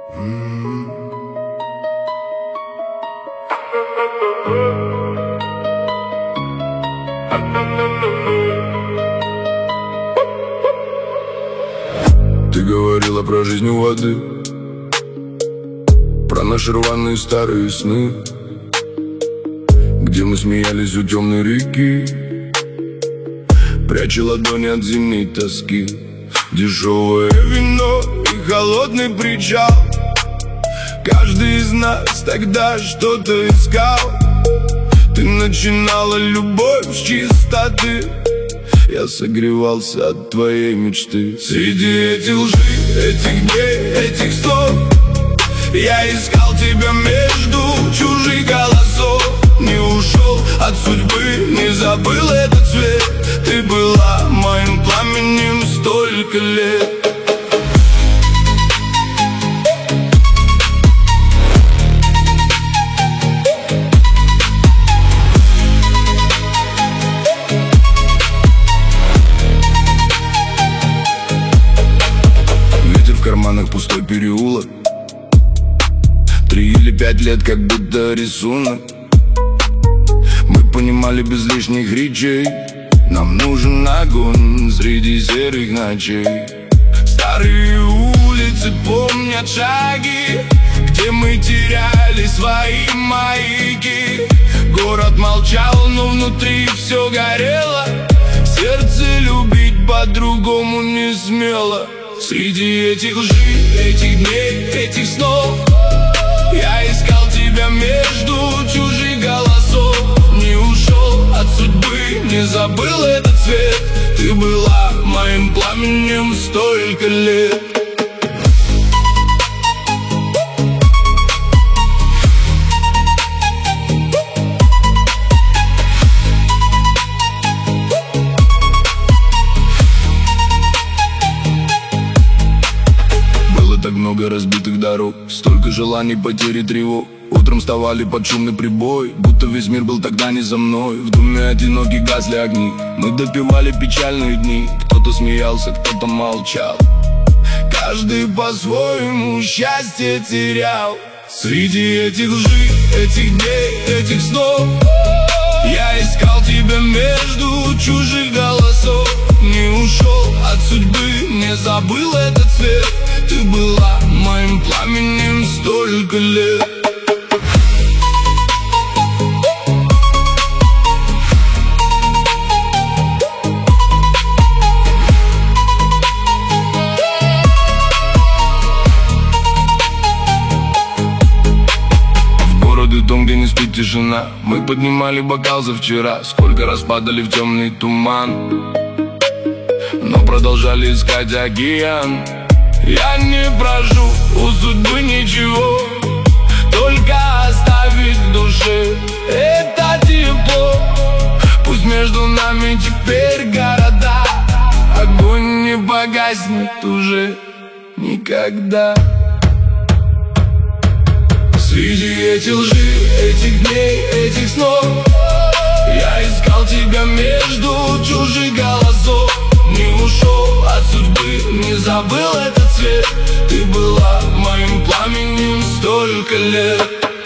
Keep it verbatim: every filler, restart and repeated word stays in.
Ты говорила про жизнь у воды, про наши рваные старые сны, где мы смеялись у темной реки, пряча ладони от зимней тоски. Дешевое вино и холодный причал. Каждый из нас тогда что-то искал. Ты начинала любовь с чистоты, я согревался от твоей мечты. Среди этих лжи, этих дней, этих снов я искал тебя между чужих голосов. Не ушел от судьбы, не забыл этот цвет. Ты была моим пламенем столько лет. Ветер в карманах, пустой переулок. Три или пять лет, как будто рисунок. Мы понимали без лишних речей, нам нужен огонь среди серых ночей. Старые улицы помнят шаги, где мы теряли свои маяки. Город молчал, но внутри все горело. Сердце любить по-другому не смело. Среди этих лжи, этих дней, этих снов я искал тебя между чужих голосов. Не ушел от судьбы, не забыл этот цвет. Ты была моим пламенем столько лет. Было так много разбитых дорог, столько желаний, потери, тревог. Утром вставали под шумный прибой, будто весь мир был тогда не за мной. В доме одиноких гасли огни, мы допивали печальные дни. Кто-то смеялся, кто-то молчал, каждый по-своему счастье терял. Среди этих лжи, этих дней, этих снов я искал тебя между чужих голосов. Не ушел от судьбы, не забыл этот цвет. Ты была моим пламенем столько лет. Дом, где не спит тишина. Мы поднимали бокал за вчера. Сколько раз падали в темный туман, но продолжали искать океан. Я не прошу у судьбы ничего, только оставить в душе это тепло. Пусть между нами теперь города, огонь не погаснет уже никогда. Среди этих лжи, этих дней, этих снов я искал тебя между чужих голосов. Не ушел от судьбы, не забыл этот цвет. Ты была моим пламенем столько лет.